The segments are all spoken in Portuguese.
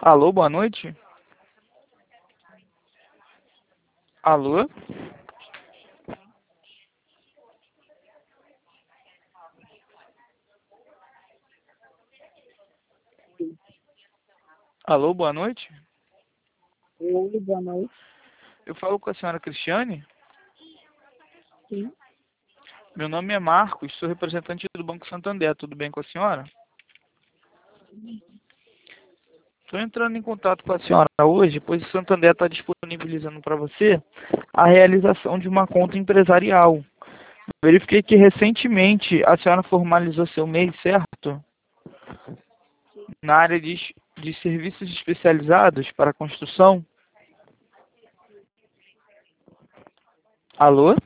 Alô, boa noite. Alô? Alô, boa noite. Oi, boa noite. Eu falo com a senhora Cristiane. Sim, Meu nome é Marcos, sou representante do Banco Santander. Tudo bem com a senhora? Estou entrando em contato com a senhora hoje, pois o Santander está disponibilizando para você a realização de uma conta empresarial. Verifiquei que recentemente a senhora formalizou seu MEI, certo? Na área de serviços especializados para construção. Alô?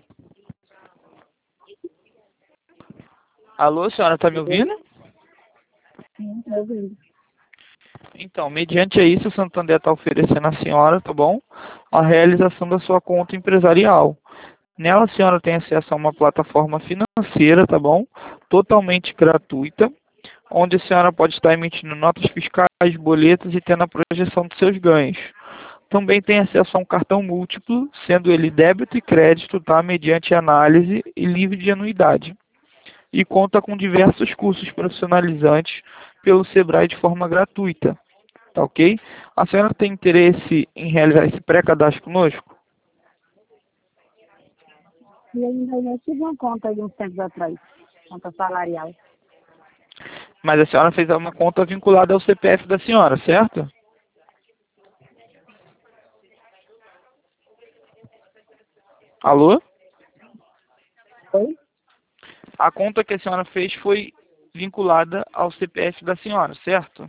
Alô, senhora está me oi, ouvindo? sim, estou ouvindo. Então, mediante a isso, o Santander está oferecendo à senhora, tá bom? A realização da sua conta empresarial. Nela, a senhora tem acesso a uma plataforma financeira, tá bom? Totalmente gratuita, onde a senhora pode estar emitindo notas fiscais, boletos e tendo a projeção dos seus ganhos. Também tem acesso a um cartão múltiplo, sendo ele débito e crédito, tá? Mediante análise e livre de anuidade. E conta com diversos cursos profissionalizantes pelo Sebrae de forma gratuita. Tá ok? A senhora tem interesse em realizar esse pré-cadastro conosco? E ainda já tive uma conta aí uns tempos atrás, conta salarial. Mas a senhora fez uma conta vinculada ao CPF da senhora, certo? Alô? Oi? A conta que a senhora fez foi vinculada ao CPF da senhora, certo?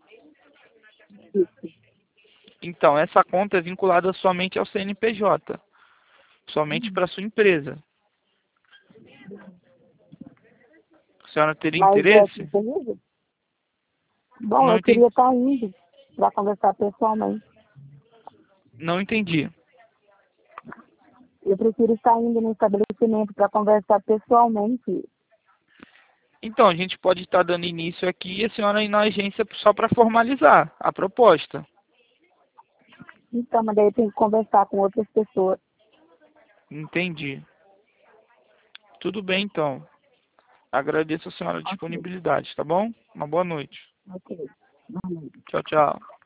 Isso. Então, essa conta é vinculada somente ao CNPJ, somente para sua empresa. A senhora teria Mas é interesse? disponível? Bom, Não eu entendi. queria estar indo para conversar pessoalmente. Não entendi. Eu prefiro estar indo no estabelecimento para conversar pessoalmente. Então, a gente pode estar dando início aqui e a senhora ir na agência só para formalizar a proposta. Então, mas daí eu tenho que conversar com outras pessoas. Entendi. Tudo bem, então. Agradeço a senhora a Ok, disponibilidade, tá bom? Uma boa noite. ok. Uhum. Tchau, tchau.